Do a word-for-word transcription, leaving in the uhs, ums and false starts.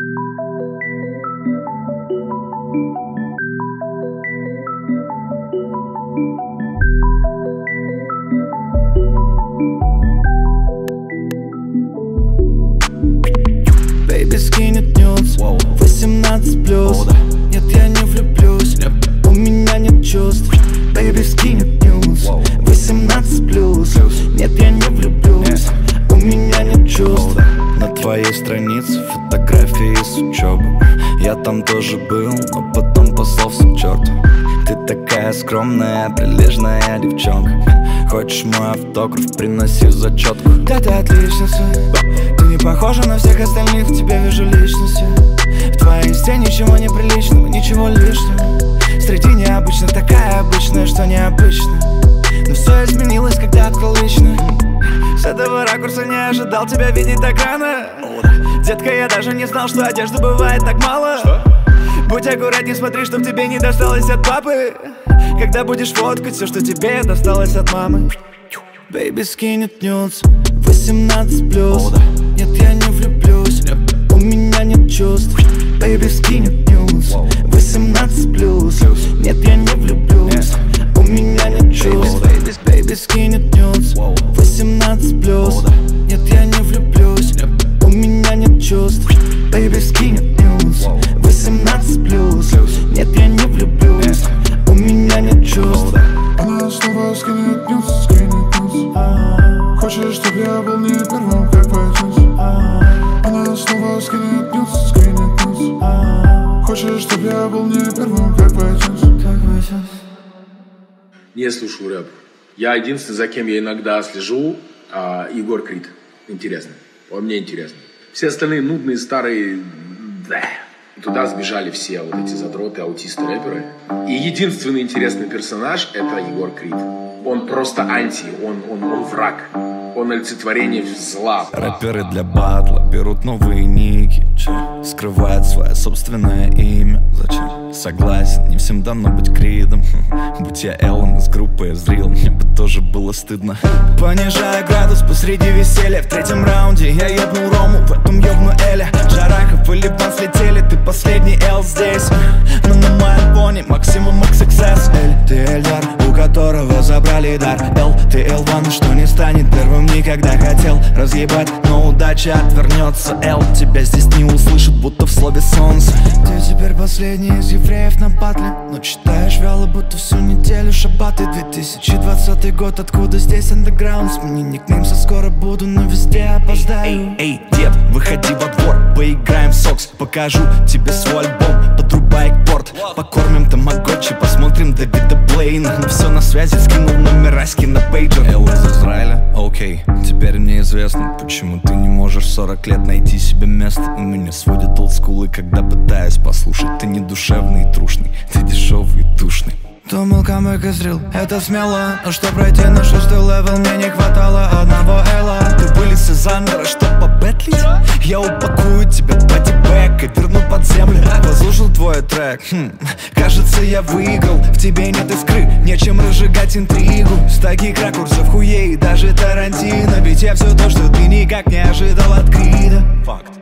Baby, скинет нюц, восемнадцать плюс. Нет, я не влюблюсь, у меня нет чувств. Baby, скинет нюц, восемнадцать плюс. Нет, я не влюблюсь, у меня нет чувств. На твоей странице фотографии с учебы. Я там тоже был, но потом послал все к черту. Ты такая скромная, прилежная девчонка. Хочешь мой автограф, приноси зачетку. Да ты отличница, ты не похожа на всех остальных, в тебе вижу личности. В твоей инсте ничего неприличного, ничего лишнего. Среди необычных такая обычная, что необычно. Но все изменилось, когда открыл лично. С этого ракурса не ожидал тебя видеть так рано. Детка, я даже не знал, что одежды бывает так мало. Что? Будь аккуратней, смотри, чтоб тебе не досталось от папы. Когда будешь фоткать все, что тебе досталось от мамы. Baby, скинет нюц, восемнадцать плюс. Нет, я не влюблюсь, у меня нет чувств. Baby, скинет нюц, восемнадцать плюс. Нет, я не влюблюсь, у меня нет чувств. Baby, baby, скинет нюц, восемнадцать плюс. Нет, я не влюблюсь, у меня нет чувств. Baby, скинет нюц, восемнадцать плюс. Нет, я не влюблюсь, у меня нет чувств. Она снова скинет нюц, скинет нюц. Хочешь, чтоб я был не первым, как в iTunes. Она снова скинет нюц, скинет нюц. Хочешь, чтоб я был не первым, как в iTunes. Как в iTunes. Не слушаю рэп. Я единственный, за кем я иногда слежу, а, Егор Крид. Интересно. Он мне интересно. Все остальные нудные, старые... Да. Туда сбежали все вот эти задроты, аутисты, рэперы. И единственный интересный персонаж — это Егор Крид. Он просто анти, он, он, он враг. Он олицетворение зла. Рэперы для батла берут новые ники, скрывают свое собственное имя. Зачем? Согласен, не всем дано быть Кридом. Будь я Эллен из группы Эзрил, мне бы тоже было стыдно. Понижая градус посреди веселья, в третьем раунде я ебнул Рому, в этом ебну Эля. Жарахов и Липман слетели, ты последний Эл здесь. Но на моем фоне максимум икс икс эс. Эль, ты Эльдар, у которого забрали дар. Эл, ты Эл один, что не станет первым никогда. Хотел разъебать, но удача отвернется. Эл, тебя здесь не услышат, будто в слове солнце. Ты теперь последний из евреев на батле, но читаешь вяло, будто всю неделю шабаты. Две тысячи двадцатый год, откуда здесь андеграунд? Смени никнейм, со скоро буду, но везде опоздаю. Эй, эй, дед, выходи во двор, поиграем в сокс. Покажу тебе свой альбом, подрубай порт. Покормим тамагочи, посмотрим Дэвида Блейна. Но все на связи, скинул номер Аськи на пейджер. Эл из Израиля, окей, теперь мне известно, почему ты не можешь сорок лет найти себе место. У меня сводят олдскулы, когда пытаюсь послушать. Ты не душевный и трушный, ты дешевый и душный. Думал, камбэк и зрил, это смело. Но что пройти на шестой левел, мне не хватало одного Элла. Ты вылез из андера, чтоб побэтлить? Я упакую тебя в бодибэк и верну под землю. Послушал твой трек, хм, кажется, я выиграл. В тебе нет искры, нечем разжигать интригу. С таких ракурсов хуей даже Тарантино. Ведь я все то, что ты никак не ожидал от Крида. Факт.